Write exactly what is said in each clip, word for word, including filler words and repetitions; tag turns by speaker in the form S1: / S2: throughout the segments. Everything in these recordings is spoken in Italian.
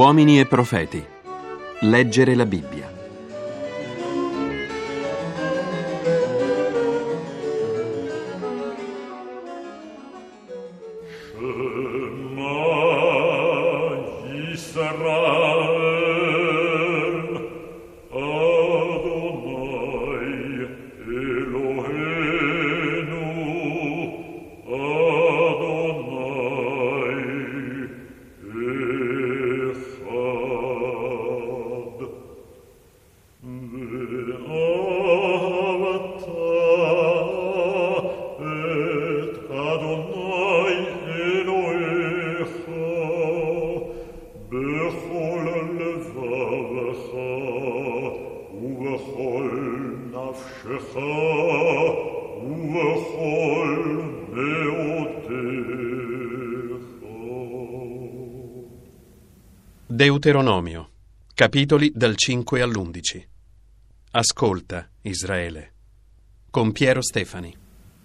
S1: Uomini e profeti. Leggere la Bibbia.
S2: Deuteronomio, capitoli dal cinque all'undici. Ascolta, Israele. Con Piero Stefani.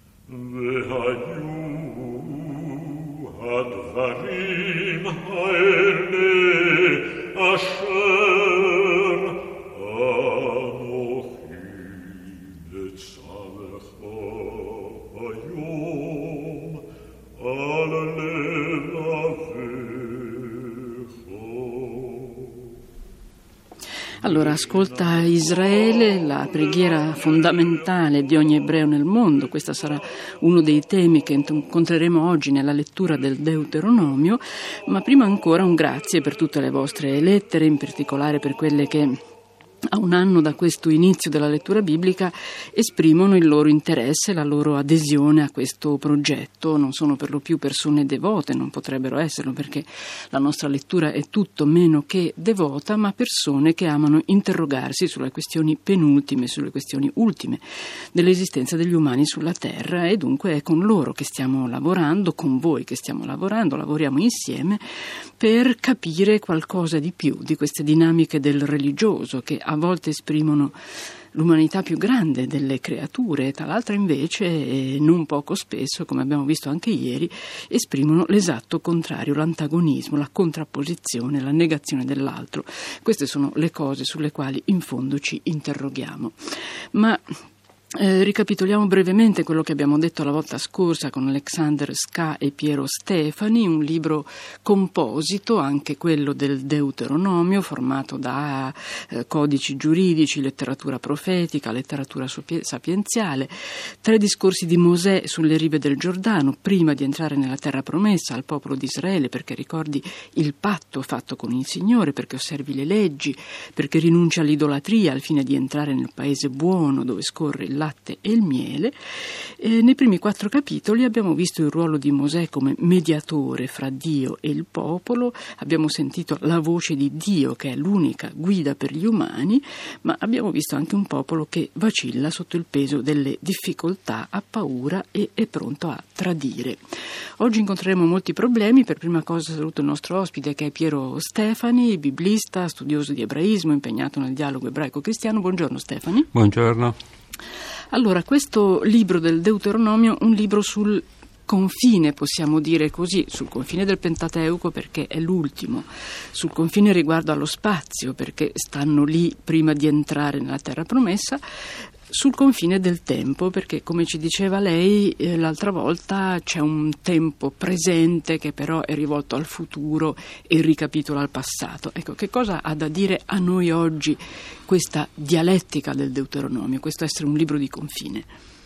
S3: Allora, ascolta Israele, la preghiera fondamentale di ogni ebreo nel mondo. Questo sarà uno dei temi che incontreremo oggi nella lettura del Deuteronomio, ma prima ancora un grazie per tutte le vostre lettere, in particolare per quelle che a un anno da questo inizio della lettura biblica esprimono il loro interesse, la loro adesione a questo progetto. Non sono per lo più persone devote, non potrebbero esserlo perché la nostra lettura è tutto meno che devota, ma persone che amano interrogarsi sulle questioni penultime, sulle questioni ultime dell'esistenza degli umani sulla terra, e dunque è con loro che stiamo lavorando, con voi che stiamo lavorando, lavoriamo insieme per capire qualcosa di più di queste dinamiche del religioso che a volte esprimono l'umanità più grande delle creature, tal'altra invece, e non poco spesso, come abbiamo visto anche ieri, esprimono l'esatto contrario, l'antagonismo, la contrapposizione, la negazione dell'altro. Queste sono le cose sulle quali in fondo ci interroghiamo. Ma Eh, ricapitoliamo brevemente quello che abbiamo detto la volta scorsa con Alexander Ska e Piero Stefani, un libro composito, anche quello del Deuteronomio, formato da eh, codici giuridici, letteratura profetica, letteratura sapienziale, tre discorsi di Mosè sulle rive del Giordano, prima di entrare nella terra promessa al popolo di Israele, perché ricordi il patto fatto con il Signore, perché osservi le leggi, perché rinunci all'idolatria al fine di entrare nel paese buono dove scorre il latte e il miele. Eh, nei primi quattro capitoli abbiamo visto il ruolo di Mosè come mediatore fra Dio e il popolo, abbiamo sentito la voce di Dio che è l'unica guida per gli umani, ma abbiamo visto anche un popolo che vacilla sotto il peso delle difficoltà, ha paura e è pronto a tradire. Oggi incontreremo molti problemi. Per prima cosa saluto il nostro ospite che è Piero Stefani, biblista, studioso di ebraismo, impegnato nel dialogo ebraico-cristiano. Buongiorno Stefani.
S4: Buongiorno.
S3: Allora, questo libro del Deuteronomio, un libro sul confine, possiamo dire così, sul confine del Pentateuco perché è l'ultimo, sul confine riguardo allo spazio perché stanno lì prima di entrare nella terra promessa, sul confine del tempo perché, come ci diceva lei eh, l'altra volta, c'è un tempo presente che però è rivolto al futuro e ricapitola il passato. Ecco, che cosa ha da dire a noi oggi questa dialettica del Deuteronomio, questo essere un libro di confine?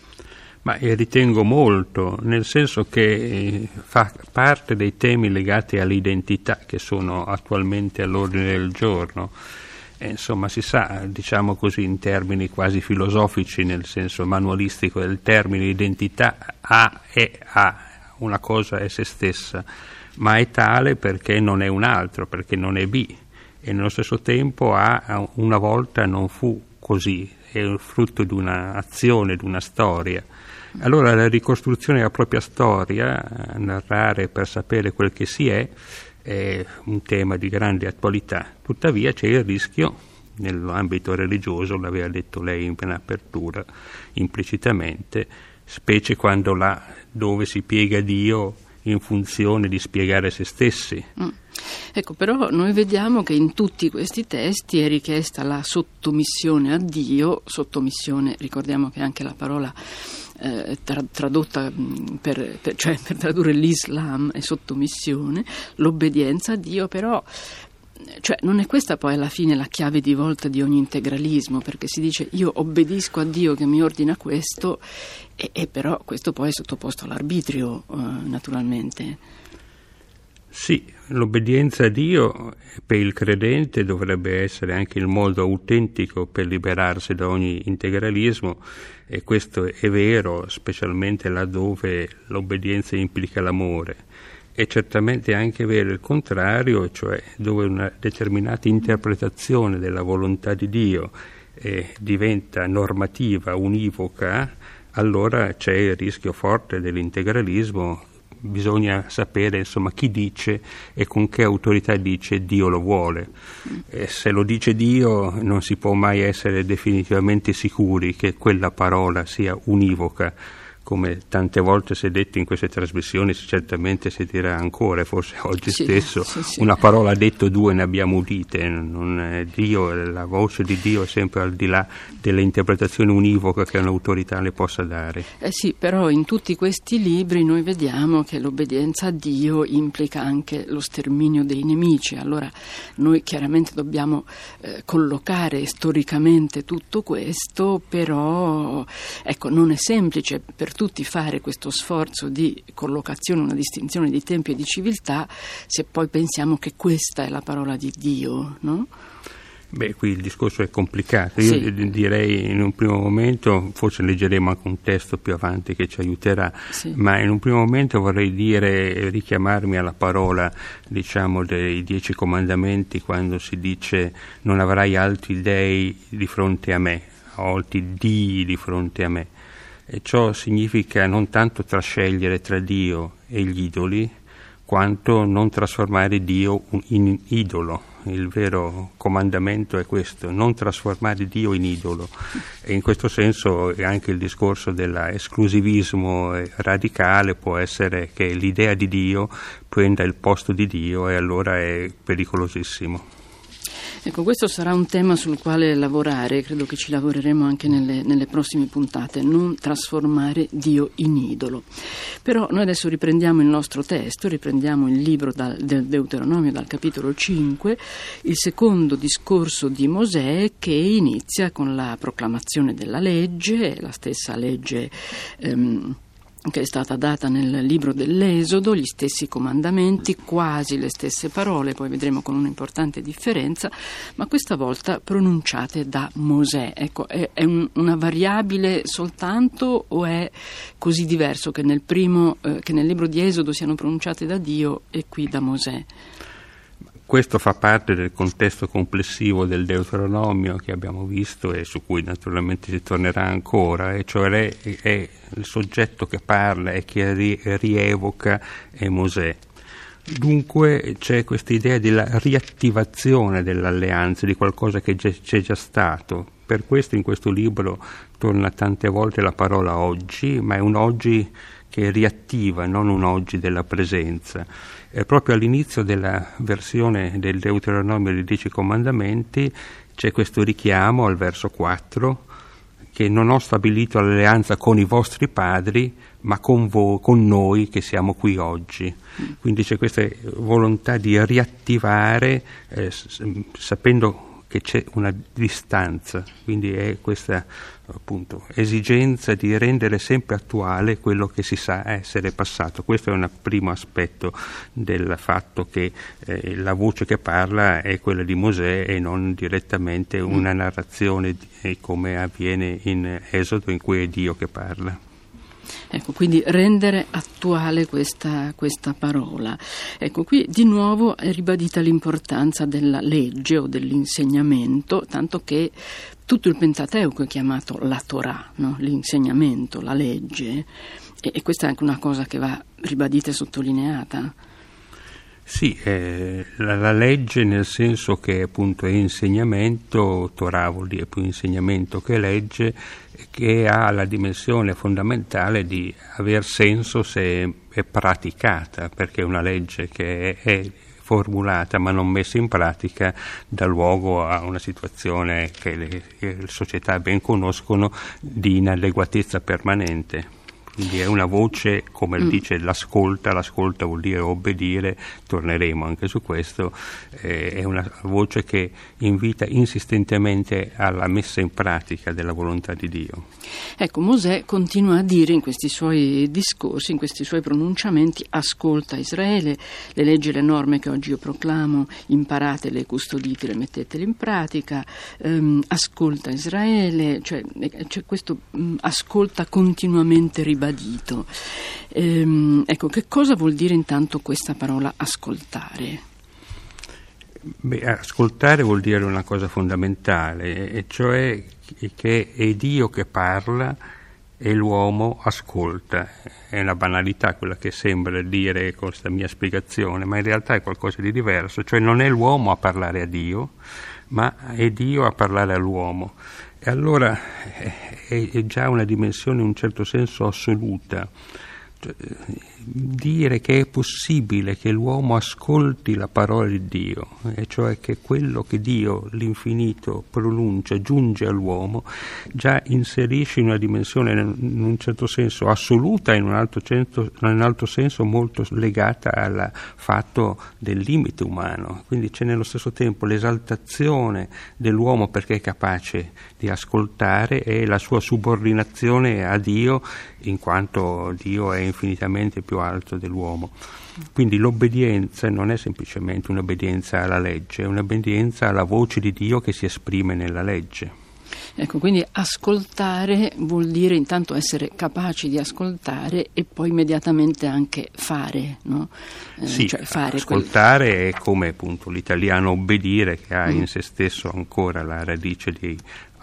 S4: Ma io ritengo molto, nel senso che fa parte dei temi legati all'identità che sono attualmente all'ordine del giorno. E insomma, si sa, diciamo così, in termini quasi filosofici, nel senso manualistico del termine, identità A è A, una cosa è se stessa, ma è tale perché non è un altro, perché non è B, e nello stesso tempo A una volta non fu così, è il frutto di un'azione, di una storia. Allora la ricostruzione della propria storia, narrare per sapere quel che si è, è un tema di grande attualità. Tuttavia c'è il rischio, nell'ambito religioso, l'aveva detto lei in apertura, implicitamente, specie quando là dove si piega Dio in funzione di spiegare se stessi. Mm.
S3: Ecco, però noi vediamo che in tutti questi testi è richiesta la sottomissione a Dio, sottomissione, ricordiamo che anche la parola eh, tra, tradotta per, per, cioè per tradurre l'Islam è sottomissione, l'obbedienza a Dio, però cioè non è questa poi alla fine la chiave di volta di ogni integralismo, perché si dice io obbedisco a Dio che mi ordina questo e, e però questo poi è sottoposto all'arbitrio eh, naturalmente.
S4: Sì, l'obbedienza a Dio per il credente dovrebbe essere anche il modo autentico per liberarsi da ogni integralismo, e questo è vero specialmente laddove l'obbedienza implica l'amore. È certamente anche vero il contrario, cioè dove una determinata interpretazione della volontà di Dio eh, diventa normativa, univoca, allora c'è il rischio forte dell'integralismo. Bisogna sapere insomma chi dice e con che autorità dice Dio lo vuole. E se lo dice Dio non si può mai essere definitivamente sicuri che quella parola sia univoca, come tante volte si è detto in queste trasmissioni, certamente si dirà ancora, forse oggi sì, stesso, sì, sì. Una parola ha detto, due ne abbiamo udite. Non è Dio, la voce di Dio è sempre al di là dell'interpretazione univoca che un'autorità le possa dare.
S3: Eh sì, però in tutti questi libri noi vediamo che l'obbedienza a Dio implica anche lo sterminio dei nemici, allora noi chiaramente dobbiamo eh, collocare storicamente tutto questo, però ecco, non è semplice per tutti fare questo sforzo di collocazione, una distinzione di tempi e di civiltà, se poi pensiamo che questa è la parola di Dio, no?
S4: Beh, qui il discorso è complicato. Io sì. direi in un primo momento, forse leggeremo anche un testo più avanti che ci aiuterà, sì. ma in un primo momento vorrei dire, richiamarmi alla parola, diciamo, dei dieci comandamenti, quando si dice non avrai altri dei di fronte a me, altri dii di fronte a me. E ciò significa non tanto trascegliere tra Dio e gli idoli, quanto non trasformare Dio in idolo. Il vero comandamento è questo, non trasformare Dio in idolo. E in questo senso anche il discorso dell'esclusivismo radicale può essere che l'idea di Dio prenda il posto di Dio, e allora è pericolosissimo.
S3: Ecco, questo sarà un tema sul quale lavorare, credo che ci lavoreremo anche nelle, nelle prossime puntate, non trasformare Dio in idolo. Però noi adesso riprendiamo il nostro testo, riprendiamo il libro dal, del Deuteronomio dal capitolo cinque, il secondo discorso di Mosè, che inizia con la proclamazione della legge, la stessa legge ehm, che è stata data nel libro dell'Esodo, gli stessi comandamenti, quasi le stesse parole, poi vedremo con un'importante differenza, ma questa volta pronunciate da Mosè. Ecco, è, è un, una variabile soltanto, o è così diverso che nel primo, eh, che nel libro di Esodo siano pronunciate da Dio e qui da Mosè?
S4: Questo fa parte del contesto complessivo del Deuteronomio che abbiamo visto e su cui naturalmente si tornerà ancora, e cioè è, è il soggetto che parla e che ri, rievoca è Mosè. Dunque c'è questa idea della riattivazione dell'alleanza, di qualcosa che c'è già stato. Per questo in questo libro torna tante volte la parola oggi, ma è un oggi che riattiva, non un oggi della presenza. E proprio all'inizio della versione del Deuteronomio dei Dieci Comandamenti c'è questo richiamo al verso quattro, che non ho stabilito l'alleanza con i vostri padri, ma con voi, con noi che siamo qui oggi. Quindi c'è questa volontà di riattivare, eh, sapendo che c'è una distanza, quindi è questa appunto esigenza di rendere sempre attuale quello che si sa essere passato. Questo è un primo aspetto del fatto che eh, la voce che parla è quella di Mosè e non direttamente una narrazione di, come avviene in Esodo, in cui è Dio che parla.
S3: Ecco, quindi rendere attuale questa, questa parola. Ecco, qui di nuovo è ribadita l'importanza della legge o dell'insegnamento, tanto che tutto il Pentateuco è chiamato la Torah, no? L'insegnamento, la legge, e, e questa è anche una cosa che va ribadita e sottolineata.
S4: Sì, eh, la, la legge nel senso che appunto è insegnamento, Torah vuol dire più insegnamento che legge, che ha la dimensione fondamentale di aver senso se è praticata, perché è una legge che è, è formulata ma non messa in pratica dà luogo a una situazione che le, che le società ben conoscono di inadeguatezza permanente. Quindi è una voce, come mm. dice, l'ascolta, l'ascolta vuol dire obbedire, torneremo anche su questo, eh, è una voce che invita insistentemente alla messa in pratica della volontà di Dio.
S3: Ecco, Mosè continua a dire in questi suoi discorsi, in questi suoi pronunciamenti: ascolta Israele, le leggi e le norme che oggi io proclamo, imparatele e custoditele, mettetele in pratica, ehm, ascolta Israele, cioè c'è questo mh, ascolta continuamente ribadito. Ribadito. Ehm, ecco, che cosa vuol dire intanto questa parola ascoltare?
S4: Beh, ascoltare vuol dire una cosa fondamentale, e cioè che è Dio che parla e l'uomo ascolta. È una banalità quella che sembra dire con questa mia spiegazione, ma in realtà è qualcosa di diverso, cioè non è l'uomo a parlare a Dio, ma è Dio a parlare all'uomo. E allora è, è già una dimensione in un certo senso assoluta. Cioè, dire che è possibile che l'uomo ascolti la parola di Dio, e cioè che quello che Dio, l'infinito, pronuncia, giunge all'uomo, già inserisce in una dimensione in un certo senso assoluta e in un altro, centro, in un altro senso molto legata al fatto del limite umano. Quindi c'è nello stesso tempo l'esaltazione dell'uomo perché è capace di ascoltare e la sua subordinazione a Dio, in quanto Dio è infinitamente più alto dell'uomo. Quindi l'obbedienza non è semplicemente un'obbedienza alla legge, è un'obbedienza alla voce di Dio che si esprime nella legge.
S3: Ecco, quindi ascoltare vuol dire intanto essere capaci di ascoltare e poi immediatamente anche fare, no? Eh,
S4: sì,
S3: cioè fare
S4: ascoltare
S3: quel...
S4: è come appunto l'italiano obbedire, che ha
S3: mm.
S4: in se stesso ancora la radice di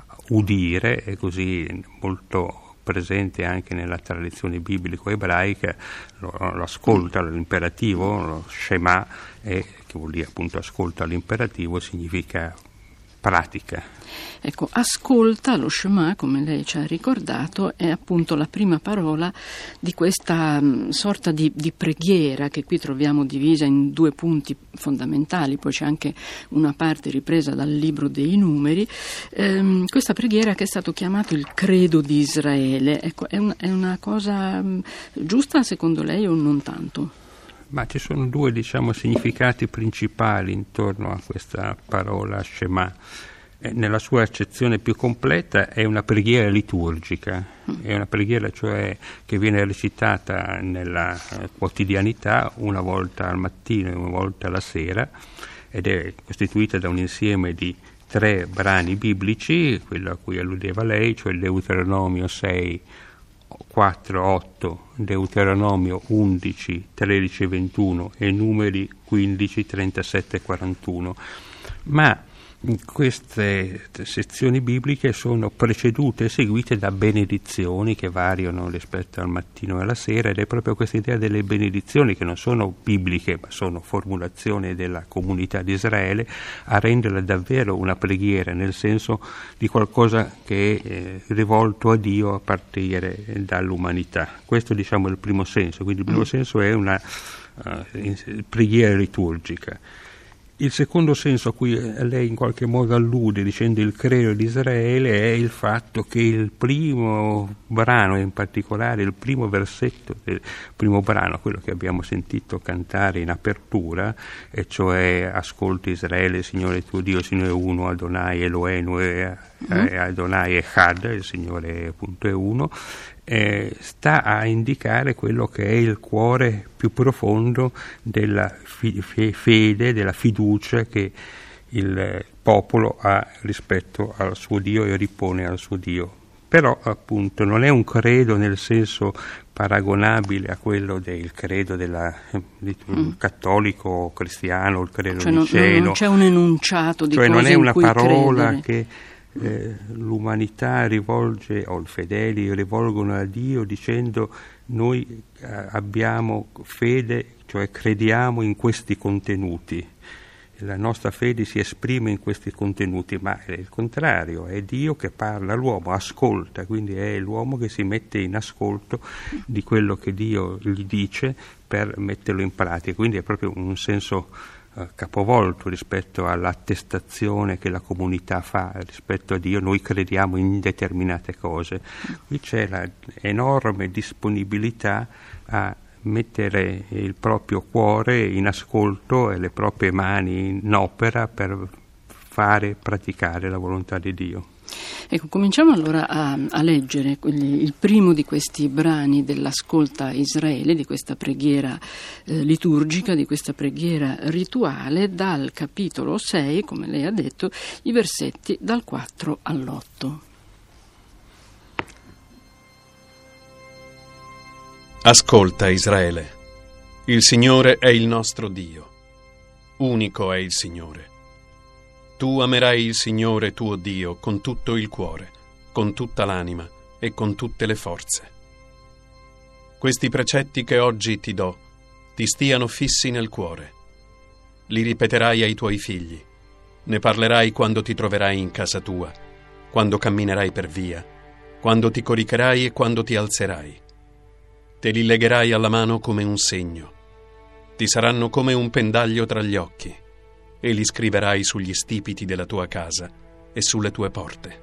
S4: udire, e così molto presente anche nella tradizione biblico-ebraica, lo, lo ascolta l'imperativo, lo Shema, e, che vuol dire appunto ascolta l'imperativo, significa pratica.
S3: Ecco, ascolta, lo Shema, come lei ci ha ricordato, è appunto la prima parola di questa mh, sorta di, di preghiera che qui troviamo divisa in due punti fondamentali, poi c'è anche una parte ripresa dal libro dei Numeri, ehm, questa preghiera che è stato chiamato il credo di Israele. Ecco, è, un, è una cosa mh, giusta secondo lei o non tanto?
S4: Ma ci sono due, diciamo, significati principali intorno a questa parola Shema. Eh, nella sua accezione più completa è una preghiera liturgica, è una preghiera cioè che viene recitata nella eh, quotidianità una volta al mattino e una volta alla sera, ed è costituita da un insieme di tre brani biblici, quello a cui alludeva lei, cioè il Deuteronomio sei, quattro, otto, Deuteronomio undici, tredici e ventuno e Numeri quindici, trentasette e quarantuno. Ma queste sezioni bibliche sono precedute e seguite da benedizioni che variano rispetto al mattino e alla sera, ed è proprio questa idea delle benedizioni, che non sono bibliche ma sono formulazioni della comunità di Israele, a renderla davvero una preghiera, nel senso di qualcosa che è eh, rivolto a Dio a partire dall'umanità. Questo, diciamo, è il primo senso, quindi il primo senso è una uh, preghiera liturgica. Il secondo senso a cui lei in qualche modo allude dicendo il credo di Israele è il fatto che il primo brano, in particolare il primo versetto del primo brano, quello che abbiamo sentito cantare in apertura, e cioè ascolta Israele, Signore tuo Dio, Signore uno, Adonai Eloheinu e Adonai Echad, il Signore appunto è uno, Eh, sta a indicare quello che è il cuore più profondo della fi- fede, della fiducia che il popolo ha rispetto al suo Dio e ripone al suo Dio. Però appunto non è un credo nel senso paragonabile a quello del credo della, del mm. cattolico cristiano, il credo
S3: cioè
S4: niceno.
S3: Non, non c'è un enunciato di
S4: cioè
S3: cose
S4: non è una
S3: in cui
S4: parola
S3: credere.
S4: che Eh, l'umanità rivolge, o i fedeli rivolgono a Dio dicendo noi eh, abbiamo fede, cioè crediamo in questi contenuti, la nostra fede si esprime in questi contenuti, ma è il contrario, è Dio che parla all'uomo, ascolta, quindi è l'uomo che si mette in ascolto di quello che Dio gli dice per metterlo in pratica, quindi è proprio un senso capovolto rispetto all'attestazione che la comunità fa rispetto a Dio. Noi crediamo in determinate cose. Qui c'è la enorme disponibilità a mettere il proprio cuore in ascolto e le proprie mani in opera per fare praticare la volontà di Dio.
S3: Ecco, cominciamo allora a, a leggere quelli, il primo di questi brani dell'Ascolta Israele, di questa preghiera eh, liturgica, di questa preghiera rituale, dal capitolo sei, come lei ha detto, i versetti dal quattro all'otto.
S2: Ascolta, Israele, il Signore è il nostro Dio, unico è il Signore. Tu amerai il Signore tuo Dio con tutto il cuore, con tutta l'anima e con tutte le forze. Questi precetti che oggi ti do ti stiano fissi nel cuore. Li ripeterai ai tuoi figli, ne parlerai quando ti troverai in casa tua, quando camminerai per via, quando ti coricherai e quando ti alzerai. Te li legherai alla mano come un segno. Ti saranno come un pendaglio tra gli occhi e li scriverai sugli stipiti della tua casa e sulle tue porte.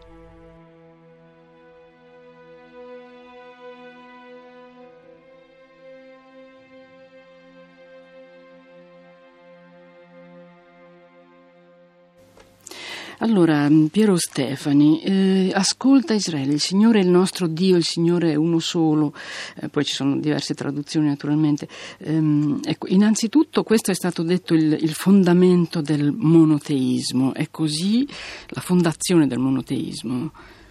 S3: Allora, Piero Stefani, eh, ascolta Israele, il Signore è il nostro Dio, il Signore è uno solo, eh, poi ci sono diverse traduzioni naturalmente. Ehm, ecco, innanzitutto questo è stato detto il, il fondamento del monoteismo, è così la fondazione del monoteismo?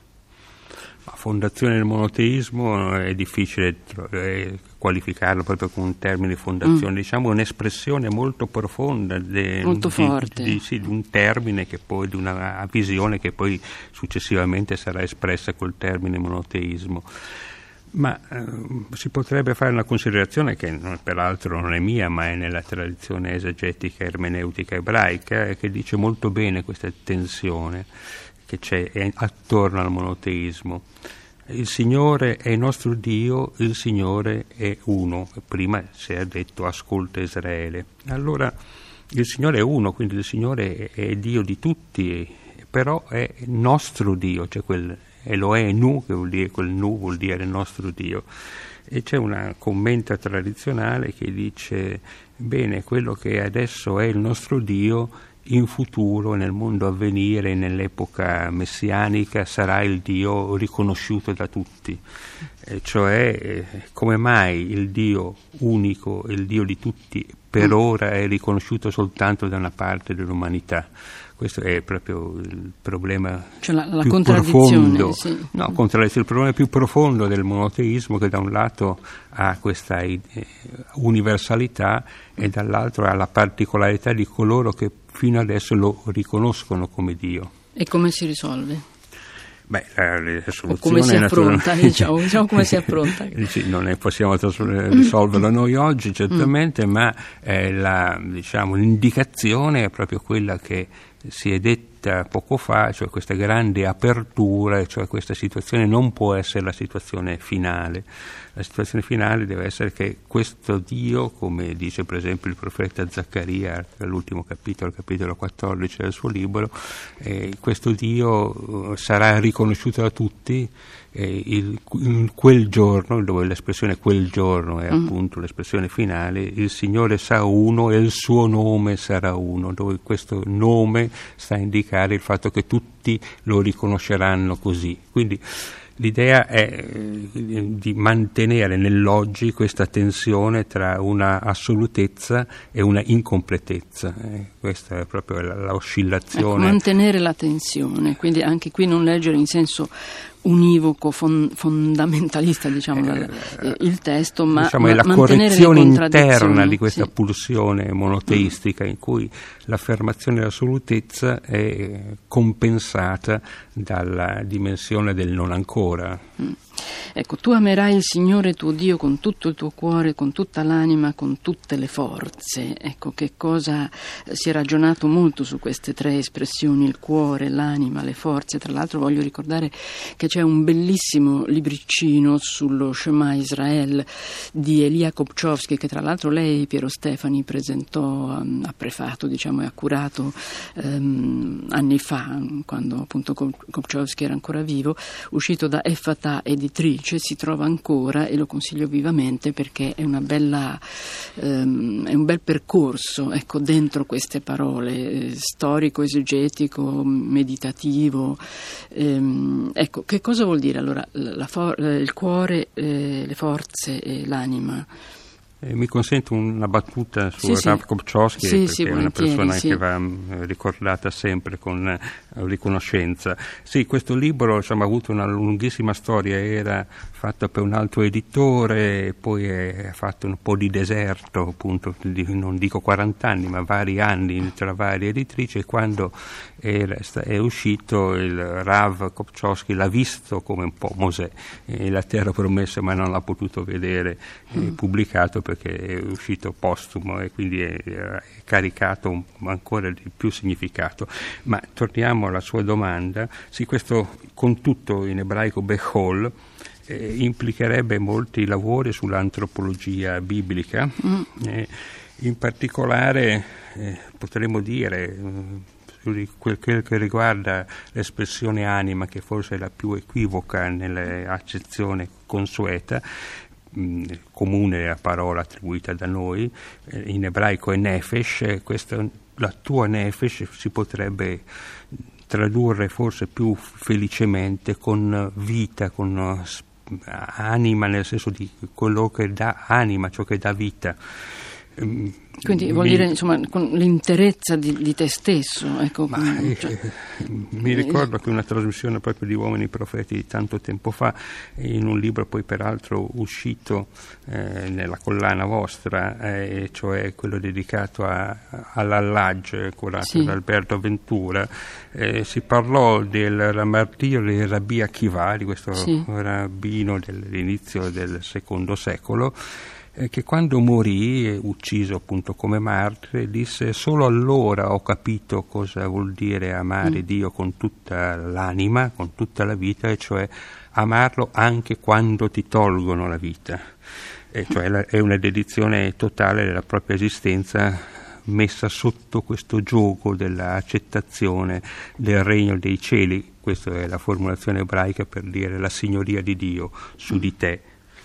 S4: La fondazione del monoteismo è difficile eh, qualificarlo proprio con un termine di fondazione, mm. diciamo un'espressione molto profonda de,
S3: molto
S4: di,
S3: forte.
S4: Di, sì, di un termine che poi, di una visione che poi successivamente sarà espressa col termine monoteismo. Ma eh, si potrebbe fare una considerazione che non, peraltro non è mia, ma è nella tradizione esegetica ermeneutica ebraica, e che dice molto bene questa tensione che c'è attorno al monoteismo. Il Signore è il nostro Dio, il Signore è uno. Prima si è detto ascolta Israele. Allora il Signore è uno, quindi il Signore è Dio di tutti, però è nostro Dio, cioè quel Elohenu, che vuol dire, quel Nu vuol dire nostro Dio. E c'è una commenta tradizionale che dice, bene, quello che adesso è il nostro Dio, in futuro, nel mondo a venire, nell'epoca messianica, sarà il Dio riconosciuto da tutti. E cioè, eh, come mai il Dio unico, il Dio di tutti, per ora è riconosciuto soltanto da una parte dell'umanità? Questo è proprio il problema
S3: cioè la, la
S4: più profondo, sì. no, contraddizione, il problema più profondo del monoteismo, che da un lato ha questa eh, universalità e dall'altro ha la particolarità di coloro che fino adesso lo riconoscono come Dio.
S3: E come si risolve?
S4: Beh, la soluzione
S3: o come si affronta, diciamo, diciamo come si affronta.
S4: Sì, non ne possiamo risolverlo noi oggi, certamente, mm. ma eh, la, diciamo, l'indicazione è proprio quella che si è detta poco fa, cioè questa grande apertura, cioè questa situazione non può essere la situazione finale. La situazione finale deve essere che questo Dio, come dice per esempio il profeta Zaccaria all'ultimo capitolo, capitolo quattordici del suo libro, eh, questo Dio eh, sarà riconosciuto da tutti eh, il, in quel giorno, dove l'espressione quel giorno è mm. appunto l'espressione finale, il Signore sarà uno e il suo nome sarà uno, dove questo nome sta a indicare il fatto che tutti lo riconosceranno così. Quindi l'idea è di mantenere nell'oggi questa tensione tra una assolutezza e una incompletezza. Eh, questa è proprio la, la oscillazione.
S3: Ecco, mantenere la tensione, quindi anche qui non leggere in senso univoco, fon, fondamentalista, diciamo, eh, la, il testo, ma,
S4: diciamo,
S3: ma
S4: è la correzione interna di questa sì. pulsione monoteistica mm. in cui l'affermazione dell'assolutezza è compensata dalla dimensione del non ancora.
S3: Mm. Ecco, tu amerai il Signore tuo Dio con tutto il tuo cuore, con tutta l'anima, con tutte le forze. Ecco, che cosa si è ragionato molto su queste tre espressioni, il cuore, l'anima, le forze. Tra l'altro voglio ricordare che c'è un bellissimo libricino sullo Shema Israel di Elia Kopczowski, che tra l'altro lei, Piero Stefani, presentò, ha prefato, diciamo, e ha curato um, anni fa, quando appunto Kopczowski era ancora vivo, uscito da Effatà editrice, si trova ancora e lo consiglio vivamente perché è una bella um, è un bel percorso, ecco, dentro queste parole, eh, storico, esegetico, meditativo. Ehm, ecco, che cosa vuol dire allora la for- il cuore, eh, le forze e l'anima?
S4: Eh, mi consento una battuta su
S3: sì,
S4: Rav
S3: sì.
S4: Kopczowski,
S3: sì,
S4: perché
S3: sì,
S4: è una persona
S3: sì.
S4: che va ricordata sempre con eh, riconoscenza. Sì, questo libro, insomma, ha avuto una lunghissima storia, era fatto per un altro editore, poi è fatto un po' di deserto, appunto, di, non dico quaranta anni, ma vari anni tra varie editrici, e quando è, è uscito il Rav Kopczowski l'ha visto come un po' Mosè, eh, la terra promessa, ma non l'ha potuto vedere eh, mm. pubblicato perché è uscito postumo e quindi è, è caricato un, ancora di più significato. Ma torniamo alla sua domanda. Sì, questo con tutto in ebraico Bechol eh, implicherebbe molti lavori sull'antropologia biblica, mm. eh, in particolare eh, potremmo dire eh, quel che riguarda l'espressione anima, che forse è la più equivoca nell'accezione consueta, comune a parola attribuita da noi, in ebraico è nefesh. Questa, la tua nefesh si potrebbe tradurre forse più felicemente con vita, con anima, nel senso di quello che dà anima, ciò che dà vita.
S3: Quindi vuol mi, dire, insomma, con l'interezza di, di te stesso. Ecco,
S4: ma,
S3: cioè,
S4: eh, mi ricordo che una trasmissione proprio di Uomini Profeti di tanto tempo fa, in un libro poi peraltro uscito eh, nella collana vostra, eh, cioè quello dedicato a, all'Allaj, curato sì. da Alberto Ventura, eh, si parlò del martirio di Rabbi Akiva, di questo sì. rabbino dell'inizio del secondo secolo, che quando morì, ucciso appunto come martire, disse: solo allora ho capito cosa vuol dire amare mm. Dio con tutta l'anima, con tutta la vita, e cioè amarlo anche quando ti tolgono la vita, e cioè la, è una dedizione totale della propria esistenza messa sotto questo giogo dell'accettazione del regno dei cieli. Questa è la formulazione ebraica per dire la signoria di Dio su di te.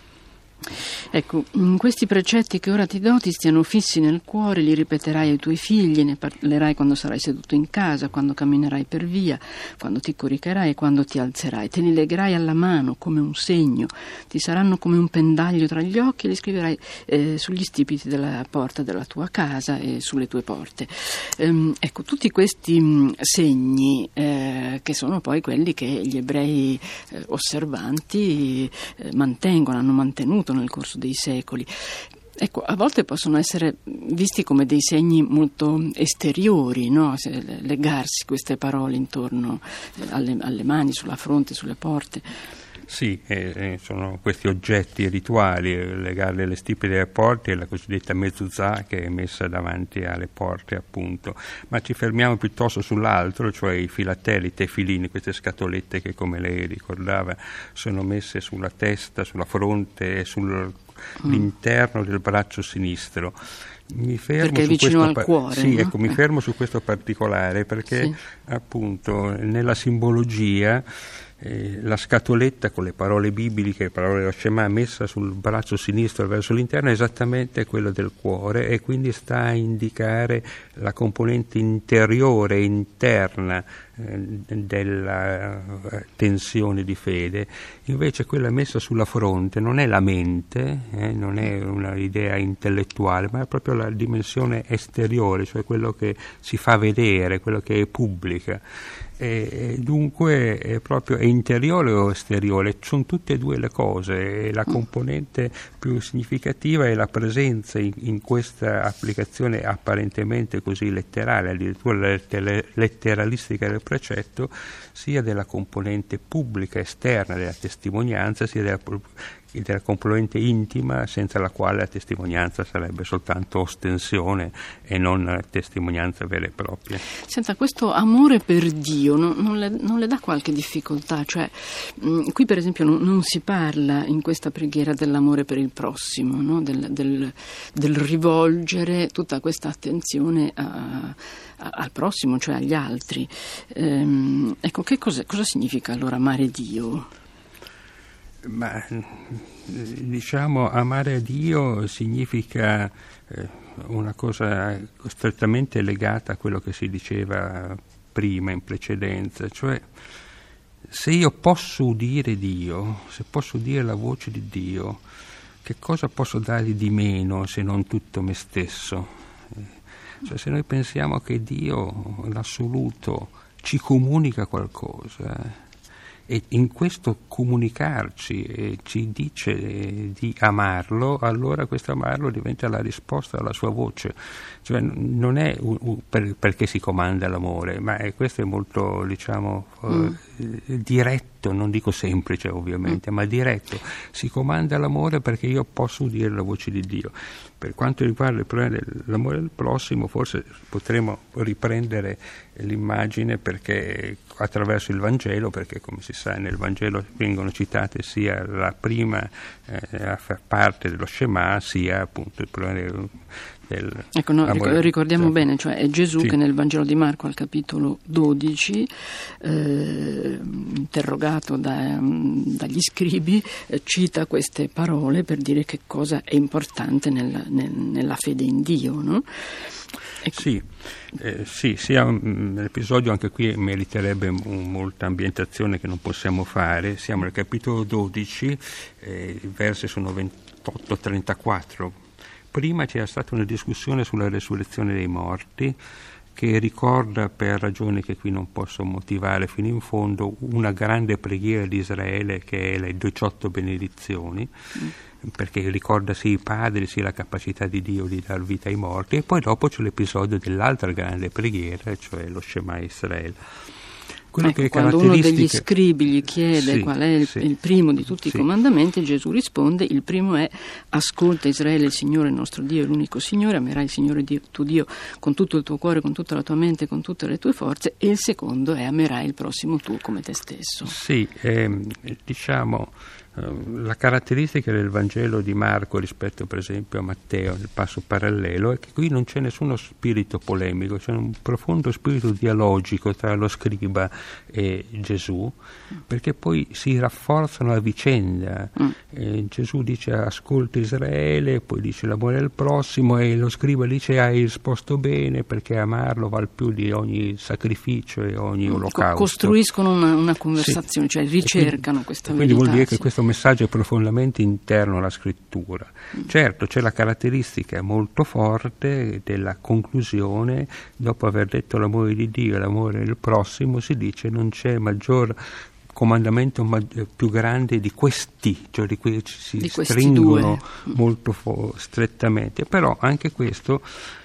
S3: Ecco, questi precetti che ora ti do ti stiano fissi nel cuore, li ripeterai ai tuoi figli, ne parlerai quando sarai seduto in casa, quando camminerai per via, quando ti coricherai e quando ti alzerai. Te li legherai alla mano come un segno, ti saranno come un pendaglio tra gli occhi, e li scriverai eh, sugli stipiti della porta della tua casa e sulle tue porte. Ehm, ecco, tutti questi mh, segni eh, che sono poi quelli che gli ebrei eh, osservanti eh, mantengono, hanno mantenuto nel corso dei secoli. Ecco, a volte possono essere visti come dei segni molto esteriori, no? Se, legarsi queste parole intorno alle, alle mani, sulla fronte, sulle porte.
S4: Sì, eh, sono questi oggetti rituali, legarli alle stipite delle porte, la cosiddetta mezuzah che è messa davanti alle porte, appunto. Ma ci fermiamo piuttosto sull'altro, cioè i filatelli, i tefilini, queste scatolette che, come lei ricordava, sono messe sulla testa, sulla fronte e sull'interno mm. del braccio sinistro. Mi fermo
S3: perché è
S4: su
S3: vicino al
S4: par-
S3: cuore.
S4: Sì,
S3: no?
S4: ecco, mi fermo su questo particolare perché sì. appunto nella simbologia Eh, la scatoletta con le parole bibliche, le parole dello Shema messa sul braccio sinistro verso l'interno è esattamente quello del cuore, e quindi sta a indicare la componente interiore, interna eh, della eh, tensione di fede. Invece quella messa sulla fronte non è la mente, eh, non è un'idea intellettuale, ma è proprio la dimensione esteriore, cioè quello che si fa vedere, quello che è pubblica. E dunque è proprio è interiore o esteriore, sono tutte e due le cose, e la componente più significativa è la presenza in, in questa applicazione apparentemente così letterale, addirittura letteralistica del precetto, sia della componente pubblica esterna della testimonianza, sia della della componente intima, senza la quale la testimonianza sarebbe soltanto ostensione e non testimonianza vera e propria.
S3: Senta, questo amore per Dio non, non, le, non le dà qualche difficoltà? Cioè, mh, qui per esempio non, non si parla in questa preghiera dell'amore per il prossimo, no? del, del, del rivolgere tutta questa attenzione a, a, al prossimo, cioè agli altri. Ehm, ecco, che cosa, cosa significa allora amare Dio?
S4: Ma diciamo amare Dio significa eh, una cosa strettamente legata a quello che si diceva prima in precedenza, cioè se io posso udire Dio, se posso udire la voce di Dio, che cosa posso dargli di meno se non tutto me stesso? Eh, cioè se noi pensiamo che Dio, l'assoluto, ci comunica qualcosa, e in questo comunicarci eh, ci dice eh, di amarlo, allora questo amarlo diventa la risposta alla sua voce. Cioè non è un, un, per, perché si comanda l'amore, ma è, questo è molto, diciamo, mm. eh, diretto, non dico semplice ovviamente, mm. ma diretto. Si comanda l'amore perché io posso udire la voce di Dio. Per quanto riguarda il problema dell'amore del prossimo, forse potremo riprendere l'immagine perché attraverso il Vangelo, perché come si sa nel Vangelo vengono citate sia la prima eh, a far parte dello Shema, sia appunto il problema del, del
S3: ecco, no,
S4: amore.
S3: Ricordiamo
S4: Sì.
S3: bene, cioè è Gesù
S4: sì.
S3: che nel Vangelo di Marco al capitolo dodici, eh, interrogato da, dagli scribi, eh, cita queste parole per dire che cosa è importante nella, nel, nella fede in Dio, no? Ecco.
S4: Sì, eh, sì, sia um, l'episodio anche qui meriterebbe un, molta ambientazione che non possiamo fare. Siamo nel capitolo dodici, eh, i versi sono ventotto trentaquattro. Prima c'era stata una discussione sulla resurrezione dei morti che ricorda, per ragioni che qui non posso motivare fino in fondo, una grande preghiera di Israele che è le diciotto benedizioni, mm. perché ricorda sia i padri sia la capacità di Dio di dar vita ai morti, e poi dopo c'è l'episodio dell'altra grande preghiera, cioè lo Shema Israele. Quello
S3: ecco,
S4: che
S3: quando uno degli scribi gli chiede
S4: sì,
S3: qual è il,
S4: sì,
S3: il primo di tutti
S4: sì.
S3: i comandamenti, Gesù risponde: il primo è: ascolta Israele, il Signore il nostro Dio è l'unico Signore, amerai il Signore Dio, tuo Dio con tutto il tuo cuore, con tutta la tua mente, con tutte le tue forze. E il secondo è: amerai il prossimo tu come te stesso.
S4: Sì, ehm, diciamo la caratteristica del Vangelo di Marco rispetto per esempio a Matteo nel passo parallelo è che qui non c'è nessuno spirito polemico, c'è un profondo spirito dialogico tra lo scriba e Gesù, perché poi si rafforzano a vicenda. mm. eh, Gesù dice ascolta Israele, poi dice l'amore al prossimo, e lo scriba dice hai risposto bene perché amarlo val più di ogni sacrificio e ogni mm. olocausto.
S3: Costruiscono una, una conversazione, sì. cioè ricercano quindi, questa
S4: quindi
S3: verità.
S4: Vuol dire che
S3: sì.
S4: questo messaggio è profondamente interno alla scrittura. Mm. Certo, c'è la caratteristica molto forte della conclusione, dopo aver detto l'amore di Dio e l'amore del prossimo, si dice non c'è maggior comandamento mag- più grande di questi, cioè di cui ci si
S3: di
S4: stringono molto fo- strettamente, però anche questo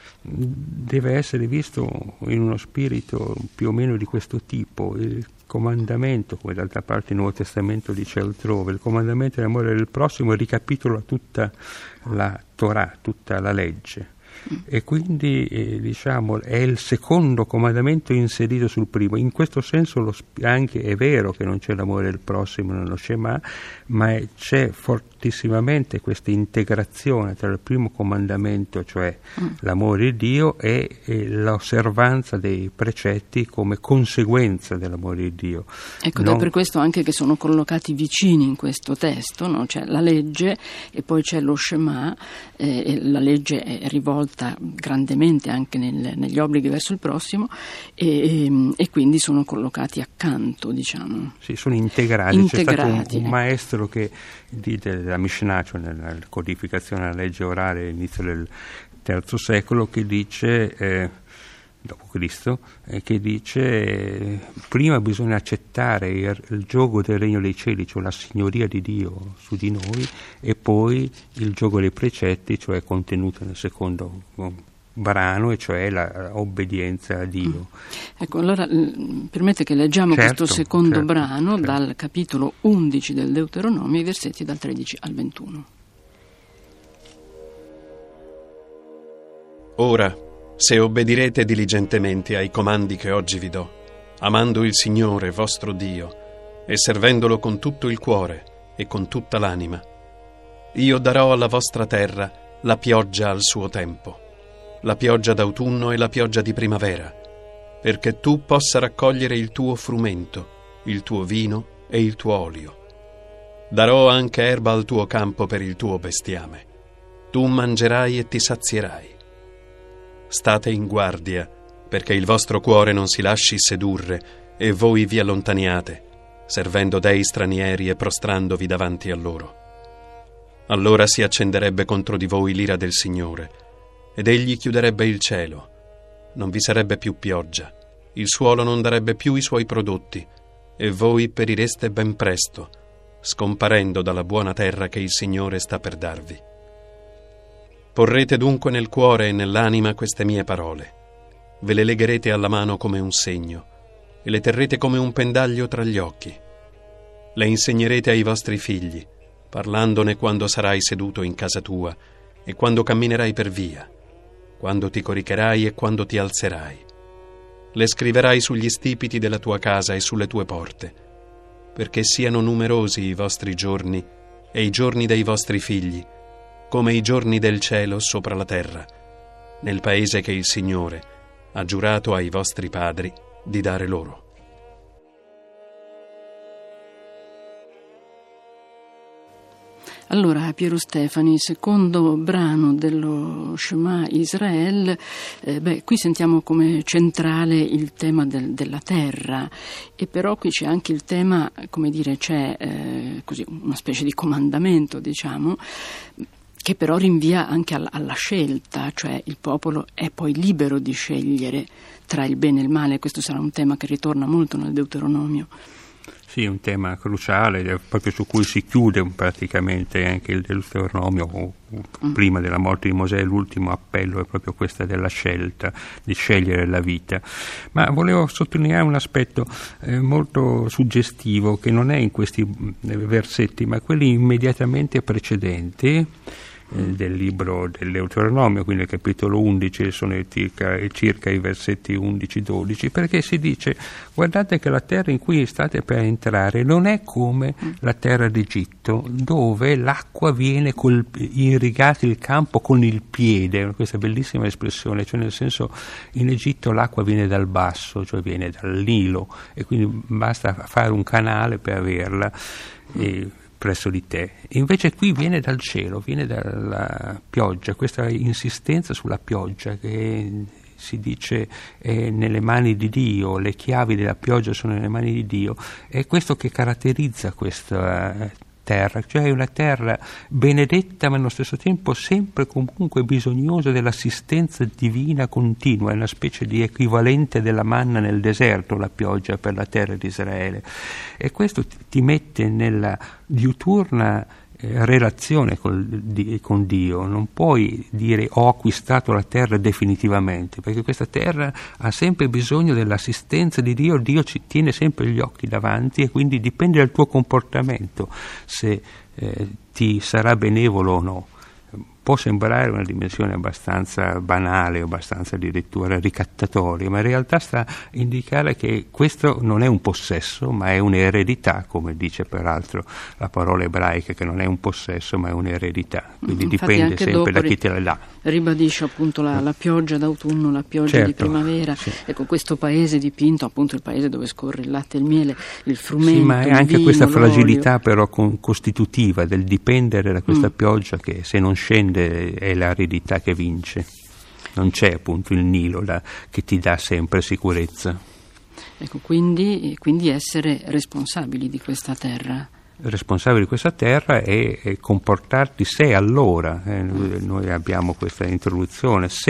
S4: deve essere visto in uno spirito più o meno di questo tipo. Il comandamento, come d'altra parte il Nuovo Testamento dice altrove, il comandamento dell'amore del prossimo ricapitola tutta la Torah, tutta la legge. E quindi eh, diciamo è il secondo comandamento inserito sul primo. In questo senso lo, anche è vero che non c'è l'amore del prossimo nello Shema, ma è, c'è fortissimamente questa integrazione tra il primo comandamento, cioè mm. l'amore di Dio, e, e l'osservanza dei precetti come conseguenza dell'amore di Dio.
S3: Ecco,
S4: non...
S3: ed è per questo anche che sono collocati vicini in questo testo, no? C'è la legge e poi c'è lo Shema, eh, e la legge è rivolta grandemente anche nel, negli obblighi verso il prossimo, e, e, e quindi sono collocati accanto, diciamo.
S4: Sì, sono integrati.
S3: integrati
S4: C'è stato un, un
S3: eh.
S4: maestro che di, della Mishnah, cioè nella codificazione della legge orale all'inizio del terzo secolo, che dice eh, dopo Cristo, eh, che dice eh, prima bisogna accettare il, il giogo del regno dei cieli, cioè la signoria di Dio su di noi, e poi il giogo dei precetti, cioè contenuto nel secondo brano, e cioè l'obbedienza a Dio.
S3: Mm. Ecco, allora permette che leggiamo
S4: certo,
S3: questo secondo
S4: certo,
S3: brano
S4: certo.
S3: dal capitolo undici del Deuteronomio, i versetti dal tredici al ventuno.
S2: Ora, se obbedirete diligentemente ai comandi che oggi vi do, amando il Signore vostro Dio e servendolo con tutto il cuore e con tutta l'anima, io darò alla vostra terra la pioggia al suo tempo, la pioggia d'autunno e la pioggia di primavera, perché tu possa raccogliere il tuo frumento, il tuo vino e il tuo olio. Darò anche erba al tuo campo per il tuo bestiame. Tu mangerai e ti sazierai. State in guardia, perché il vostro cuore non si lasci sedurre e voi vi allontaniate, servendo dei stranieri e prostrandovi davanti a loro. Allora si accenderebbe contro di voi l'ira del Signore, ed egli chiuderebbe il cielo. Non vi sarebbe più pioggia, il suolo non darebbe più i suoi prodotti, e voi perireste ben presto, scomparendo dalla buona terra che il Signore sta per darvi. Porrete dunque nel cuore e nell'anima queste mie parole. Ve le legherete alla mano come un segno e le terrete come un pendaglio tra gli occhi. Le insegnerete ai vostri figli, parlandone quando sarai seduto in casa tua e quando camminerai per via, quando ti coricherai e quando ti alzerai. Le scriverai sugli stipiti della tua casa e sulle tue porte, perché siano numerosi i vostri giorni e i giorni dei vostri figli, come i giorni del cielo sopra la terra, nel paese che il Signore ha giurato ai vostri padri di dare loro.
S3: Allora, Piero Stefani, secondo brano dello Shema Israel, eh, beh, qui sentiamo come centrale il tema del, della terra, e però qui c'è anche il tema, come dire, c'è eh, così una specie di comandamento, diciamo, che però rinvia anche alla, alla scelta, cioè il popolo è poi libero di scegliere tra il bene e il male. Questo sarà un tema che ritorna molto nel Deuteronomio.
S4: Sì, un tema cruciale, proprio su cui si chiude praticamente anche il Deuteronomio. Mm. Prima della morte di Mosè l'ultimo appello è proprio questa della scelta, di scegliere la vita. Ma volevo sottolineare un aspetto eh, molto suggestivo, che non è in questi versetti, ma quelli immediatamente precedenti del libro del Deuteronomio, quindi il capitolo undici sono circa, circa i versetti undici dodici, perché si dice: guardate che la terra in cui state per entrare non è come la terra d'Egitto, dove l'acqua viene col, irrigati il campo con il piede, questa bellissima espressione, cioè nel senso, in Egitto l'acqua viene dal basso, cioè viene dal Nilo, e quindi basta fare un canale per averla e presso di te. Invece qui viene dal cielo, viene dalla pioggia, questa insistenza sulla pioggia che si dice è nelle mani di Dio, le chiavi della pioggia sono nelle mani di Dio, è questo che caratterizza questa terra, cioè una terra benedetta ma allo stesso tempo sempre comunque bisognosa dell'assistenza divina continua, è una specie di equivalente della manna nel deserto, la pioggia per la terra di Israele, e questo ti mette nella diuturna eh, relazione col, di, con Dio. Non puoi dire ho acquistato la terra definitivamente, perché questa terra ha sempre bisogno dell'assistenza di Dio, Dio ci tiene sempre gli occhi davanti, e quindi dipende dal tuo comportamento se eh, ti sarà benevolo o no. Può sembrare una dimensione abbastanza banale, abbastanza addirittura ricattatoria, ma in realtà sta a indicare che questo non è un possesso, ma è un'eredità, come dice peraltro la parola ebraica, che non è un possesso, ma è un'eredità. Quindi
S3: infatti
S4: dipende sempre da chi te la dà.
S3: Ribadisce appunto la, la pioggia d'autunno, la pioggia
S4: certo,
S3: di primavera.
S4: Sì.
S3: Ecco, questo paese dipinto, appunto il paese dove scorre il latte e il miele, il frumento,
S4: sì, ma è
S3: il
S4: anche
S3: vino,
S4: questa
S3: l'olio.
S4: fragilità però con, costitutiva del dipendere da questa
S3: Mm.
S4: pioggia, che se non scende è l'aridità che vince. Non c'è appunto il Nilo là, che ti dà sempre sicurezza.
S3: Ecco, quindi, quindi essere responsabili di questa terra.
S4: Responsabile di questa terra e, e comportarti se allora, eh, noi abbiamo questa introduzione, se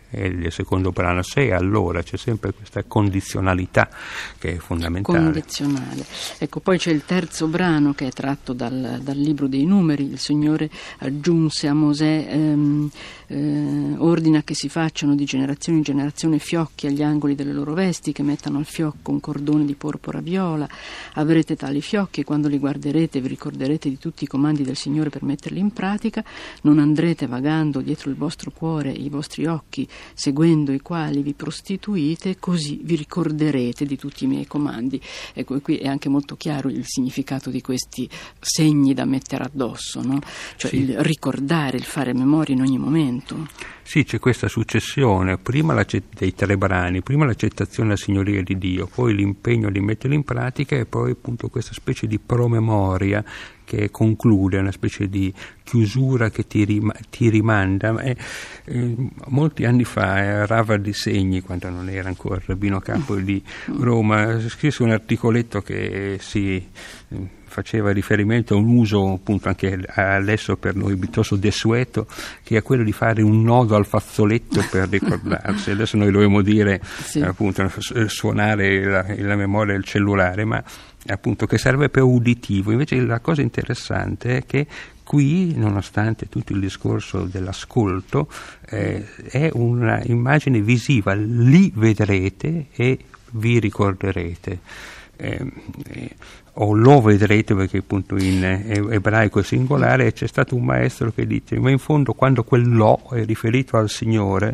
S4: e il secondo brano se, allora c'è sempre questa condizionalità che è fondamentale.
S3: Condizionale. Ecco, poi c'è il terzo brano che è tratto dal, dal libro dei numeri. Il Signore aggiunse a Mosè ehm, eh, ordina che si facciano di generazione in generazione fiocchi agli angoli delle loro vesti, che mettano al fiocco un cordone di porpora viola. Avrete tali fiocchi e quando li guarderete vi ricorderete di tutti i comandi del Signore per metterli in pratica. Non andrete vagando dietro il vostro cuore e i vostri occhi, seguendo i quali vi prostituite, così vi ricorderete di tutti i miei comandi. Ecco, qui è anche molto chiaro il significato di questi segni da mettere addosso, no? Cioè sì. Il ricordare, il fare memoria in ogni momento.
S4: Sì, c'è questa successione, prima dei tre brani, prima l'accettazione della signoria di Dio, poi l'impegno di metterli in pratica e poi appunto questa specie di promemoria che conclude, una specie di chiusura che ti, rim- ti rimanda. Eh, eh, molti anni fa eh, Rava di Segni, quando non era ancora il rabbino capo di Roma, scrisse un articoletto che si eh, faceva riferimento a un uso appunto anche adesso per noi piuttosto desueto, che è quello di fare un nodo al fazzoletto per ricordarsi. Adesso noi dobbiamo dire sì. appunto suonare la, la memoria del cellulare, ma appunto che serve per uditivo. Invece la cosa interessante è che qui, nonostante tutto il discorso dell'ascolto, eh, è una immagine visiva, li vedrete e vi ricorderete. Eh, eh, o lo vedrete, perché appunto in ebraico è singolare, e c'è stato un maestro che dice, ma in fondo quando quel lo è riferito al Signore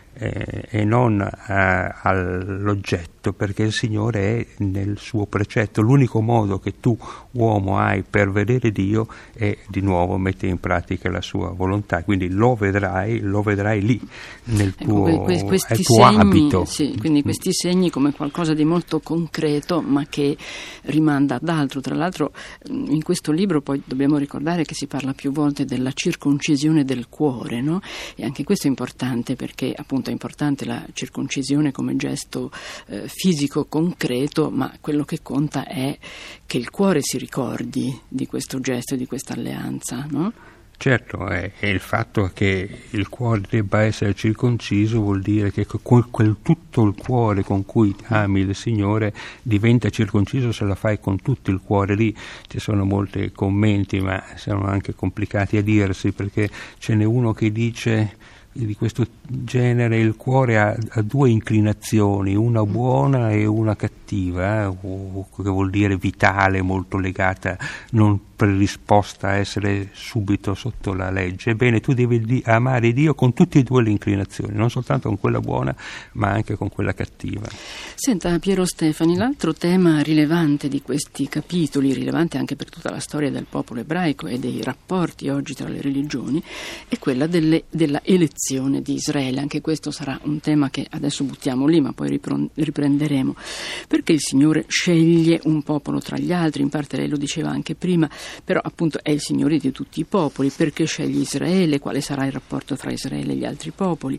S4: eh, e non a, all'oggetto, perché il Signore è nel suo precetto. L'unico modo che tu, uomo, hai per vedere Dio è di nuovo mettere in pratica la sua volontà, quindi lo vedrai, lo vedrai lì nel tuo,
S3: ecco, que- questi
S4: tuo
S3: segni,
S4: abito.
S3: Sì, quindi questi segni come qualcosa di molto concreto, ma che rimanda ad altro. Tra l'altro in questo libro poi dobbiamo ricordare che si parla più volte della circoncisione del cuore, no? E anche questo è importante, perché appunto è importante la circoncisione come gesto eh, fisico concreto, ma quello che conta è che il cuore si ricordi di questo gesto e di questa alleanza, no?
S4: Certo, è, è il fatto che il cuore debba essere circonciso vuol dire che quel, quel tutto il cuore con cui ami il Signore diventa circonciso se la fai con tutto il cuore. Lì ci sono molti commenti, ma sono anche complicati a dirsi, perché ce n'è uno che dice di questo genere: il cuore ha, ha due inclinazioni, una buona e una cattiva, eh, o, che vuol dire vitale, molto legata, non predisposta a essere subito sotto la legge. Ebbene, tu devi di- amare Dio con tutte e due le inclinazioni, non soltanto con quella buona ma anche con quella cattiva.
S3: Senta Piero Stefani, l'altro tema rilevante di questi capitoli, rilevante anche per tutta la storia del popolo ebraico e dei rapporti oggi tra le religioni, è quella delle, della elezione di Israele. Anche questo sarà un tema che adesso buttiamo lì, ma poi ripro- riprenderemo, perché il Signore sceglie un popolo tra gli altri. In parte lei lo diceva anche prima, però appunto è il Signore di tutti i popoli. Perché sceglie Israele? Quale sarà il rapporto tra Israele e gli altri popoli?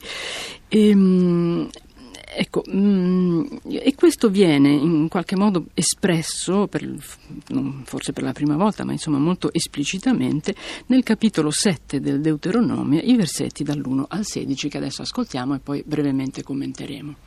S3: E, ecco, e questo viene in qualche modo espresso, per, non forse per la prima volta, ma insomma molto esplicitamente, nel capitolo sette del Deuteronomio, i versetti dall'uno al sedici, che adesso ascoltiamo e poi brevemente commenteremo.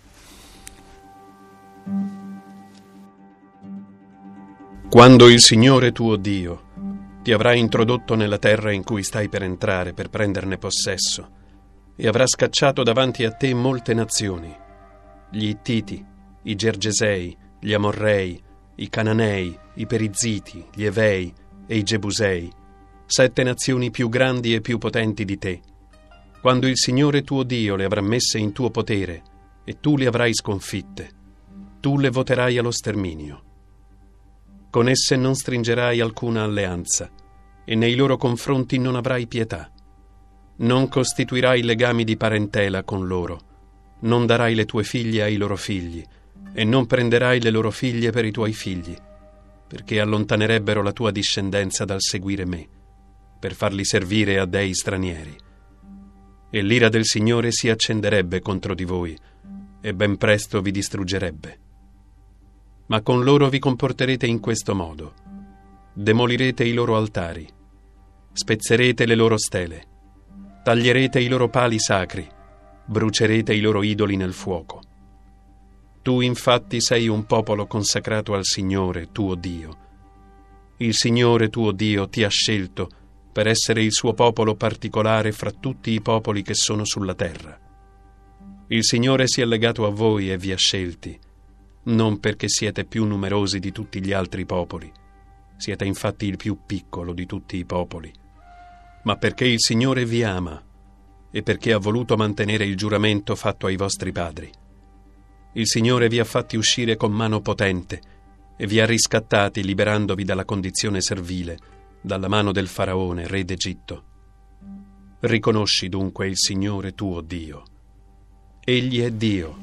S2: Quando il Signore tuo Dio ti avrà introdotto nella terra in cui stai per entrare per prenderne possesso, e avrà scacciato davanti a te molte nazioni, gli Ittiti, i Gergesei, gli Amorrei, i Cananei, i Perizziti, gli Evei e i Gebusei, sette nazioni più grandi e più potenti di te. Quando il Signore tuo Dio le avrà messe in tuo potere e tu le avrai sconfitte, tu le voterai allo sterminio. Con esse non stringerai alcuna alleanza e nei loro confronti non avrai pietà. Non costituirai legami di parentela con loro, non darai le tue figlie ai loro figli e non prenderai le loro figlie per i tuoi figli, perché allontanerebbero la tua discendenza dal seguire me, per farli servire a dei stranieri. E l'ira del Signore si accenderebbe contro di voi e ben presto vi distruggerebbe. Ma con loro vi comporterete in questo modo: demolirete i loro altari, spezzerete le loro stele, taglierete i loro pali sacri brucerete i loro idoli nel fuoco. Tu infatti sei un popolo consacrato al Signore, tuo Dio. Il Signore tuo Dio ti ha scelto per essere il suo popolo particolare fra tutti i popoli che sono sulla terra. Il Signore si è legato a voi e vi ha scelti, non perché siete più numerosi di tutti gli altri popoli, siete infatti il più piccolo di tutti i popoli, ma perché il Signore vi ama e perché ha voluto mantenere il giuramento fatto ai vostri padri. Il Signore vi ha fatti uscire con mano potente e vi ha riscattati liberandovi dalla condizione servile, dalla mano del Faraone, re d'Egitto. Riconosci dunque il Signore tuo Dio. Egli è Dio.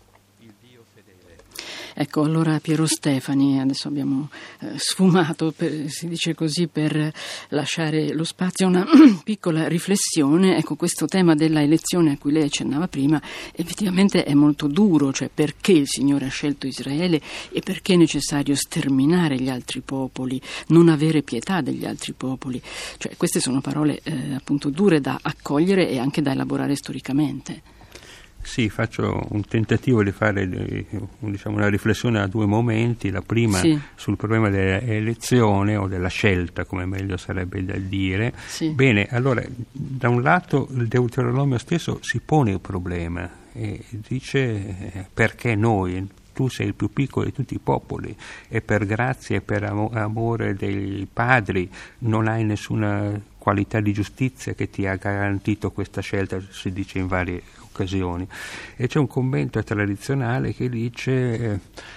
S3: Ecco, allora Piero Stefani, adesso abbiamo eh, sfumato, per, si dice così, per lasciare lo spazio a una piccola riflessione. Ecco, questo tema della elezione a cui lei accennava prima effettivamente è molto duro, cioè perché il Signore ha scelto Israele e perché è necessario sterminare gli altri popoli, non avere pietà degli altri popoli. Cioè, queste sono parole eh, appunto dure da accogliere e anche da elaborare storicamente.
S4: Sì, faccio un tentativo di fare diciamo, una riflessione a due momenti. La prima sì. sul problema dell'elezione o della scelta, come meglio sarebbe da dire.
S3: Sì.
S4: Bene, allora, da un lato il Deuteronomio stesso si pone il problema e dice eh, perché noi, tu sei il più piccolo di tutti i popoli e per grazia e per am- amore dei padri non hai nessuna qualità di giustizia che ti ha garantito questa scelta, si dice in varie occasioni. E c'è un commento tradizionale che dice eh,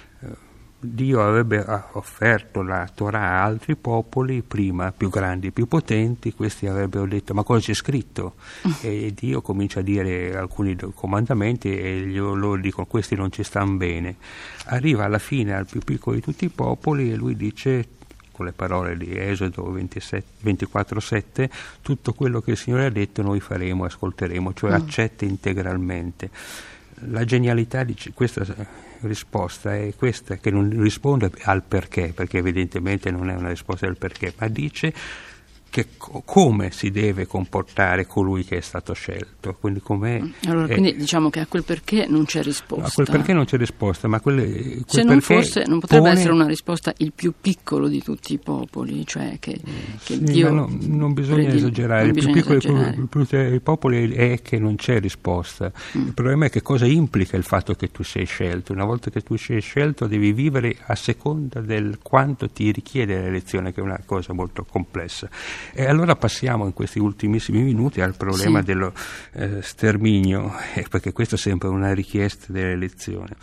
S4: Dio avrebbe offerto la Torah a altri popoli prima, più grandi, più potenti, questi avrebbero detto ma cosa c'è scritto? E Dio comincia a dire alcuni comandamenti e loro dicono questi non ci stanno bene. Arriva alla fine al più piccolo di tutti i popoli e lui dice, con le parole di Esodo ventiquattro sette, tutto quello che il Signore ha detto noi faremo, ascolteremo, cioè mm. accetta integralmente. La genialità di questa risposta è questa, che non risponde al perché, perché evidentemente non è una risposta del perché, ma dice che come si deve comportare colui che è stato scelto. Quindi, com'è,
S3: allora,
S4: è,
S3: quindi diciamo che a quel perché non c'è risposta.
S4: A quel perché non c'è risposta, ma quelle, quel
S3: se non
S4: perché
S3: fosse, non potrebbe
S4: pone...
S3: essere una risposta il più piccolo di tutti i popoli, cioè che, che
S4: sì,
S3: Dio
S4: ma no, non bisogna
S3: predi...
S4: esagerare,
S3: non
S4: il
S3: bisogna
S4: più piccolo
S3: esagerare.
S4: dei popoli è che non c'è risposta. Mm. Il problema è che cosa implica il fatto che tu sei scelto. Una volta che tu sei scelto devi vivere a seconda del quanto ti richiede l'elezione, che è una cosa molto complessa. E allora passiamo in questi ultimissimi minuti al problema sì. dello eh, sterminio, eh, perché questo è sempre una richiesta dell'elezione.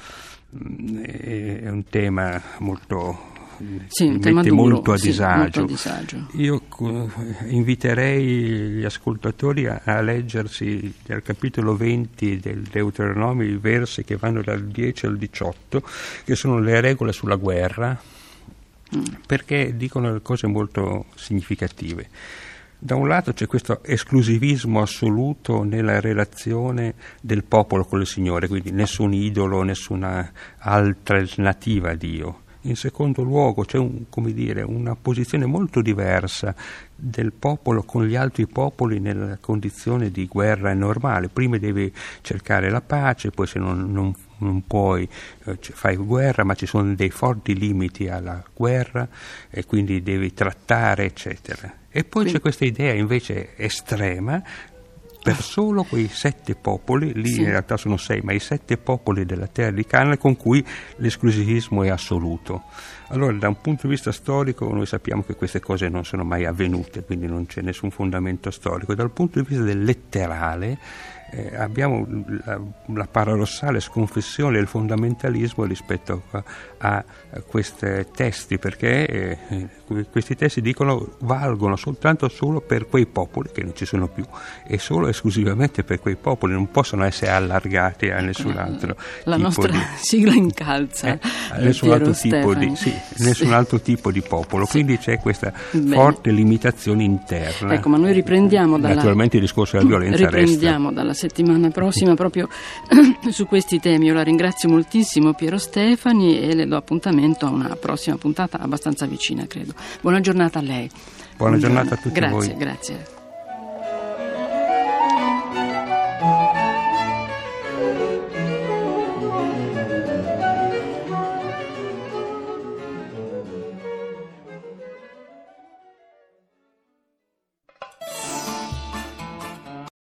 S4: È un tema molto
S3: sì, un
S4: mi
S3: tema
S4: mette
S3: duro,
S4: molto, a
S3: sì, molto a disagio.
S4: Io inviterei gli ascoltatori a, a leggersi dal capitolo venti del Deuteronomio i versi che vanno dal dieci al diciotto, che sono le regole sulla guerra, mm. perché dicono cose molto significative. Da un lato c'è questo esclusivismo assoluto nella relazione del popolo con il Signore, quindi nessun idolo, nessuna alternativa a Dio. In secondo luogo c'è un, come dire, una posizione molto diversa del popolo con gli altri popoli nella condizione di guerra normale. Prima devi cercare la pace, poi se non, non, non puoi eh, fai guerra, ma ci sono dei forti limiti alla guerra e quindi devi trattare, eccetera. E poi c'è questa idea invece estrema per solo quei sette popoli, lì sì. in realtà sono sei, ma i sette popoli della terra di Canaan con cui l'esclusivismo è assoluto. Allora, da un punto di vista storico, noi sappiamo che queste cose non sono mai avvenute, quindi non c'è nessun fondamento storico. Dal punto di vista del letterale, eh, abbiamo la, la paradossale sconfissione del fondamentalismo rispetto a, a, a questi testi, perché eh, questi testi dicono valgono soltanto solo per quei popoli che non ci sono più e solo esclusivamente per quei popoli, non possono essere allargati a nessun altro
S3: la
S4: tipo
S3: nostra
S4: di,
S3: sigla incalza
S4: eh, a nessun altro tipo di sì, nessun sì. altro tipo di popolo, sì. quindi c'è questa Bene. forte limitazione interna.
S3: Ecco, ma noi riprendiamo dalla
S4: naturalmente il discorso della violenza
S3: riprendiamo
S4: resta.
S3: dalla settimana prossima proprio su questi temi. Io la ringrazio moltissimo, Piero Stefani, e le do appuntamento a una prossima puntata abbastanza vicina, credo. Buona giornata a lei.
S4: Buona giornata a tutti
S3: grazie,
S4: voi.
S3: Grazie, grazie.